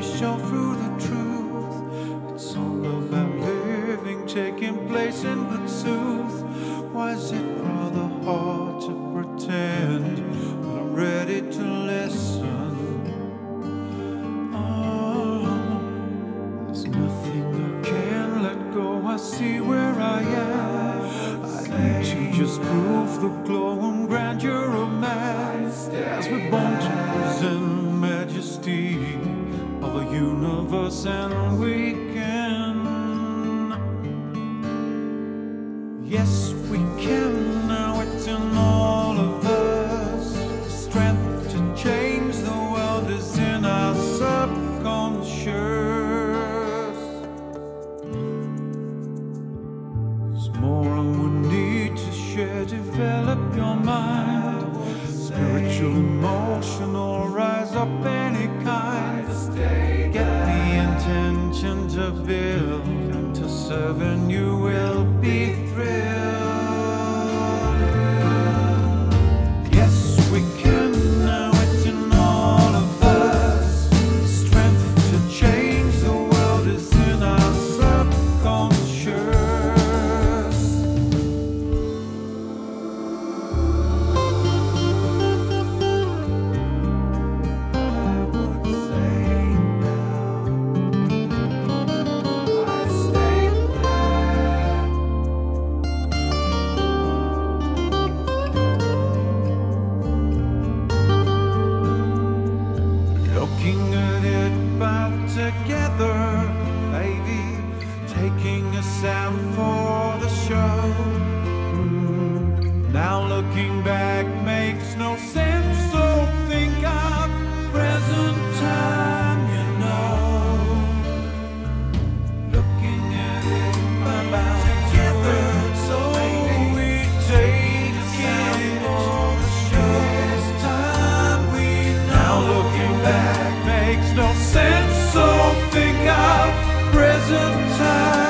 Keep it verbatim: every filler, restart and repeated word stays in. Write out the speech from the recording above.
show through the truth. It's all about living, taking place in good sooth. Why is it rather hard to pretend when I'm ready to listen? Oh, there's nothing I can let go. I see where I am. I need to just prove the glow and grandeur of man, as we're born to present majesty of a universe, and we can. Yes, we can. Now it's in all of us. The strength to change the world is in our subconscious. There's more I would need to share. Develop your mind, spiritual, emotional, rise up any kind. Get the intention to build and to serve, and you will be thrilled. Yes, we can. Now it's in all of us. The strength to change the world is in our subconscious. Looking at it back together, baby, taking us out for the show. Mm. Now looking back makes no sense, so think of present time, you know. Looking at it back together, so we take it for the show. This time we now looking back makes no sense, so think of present time.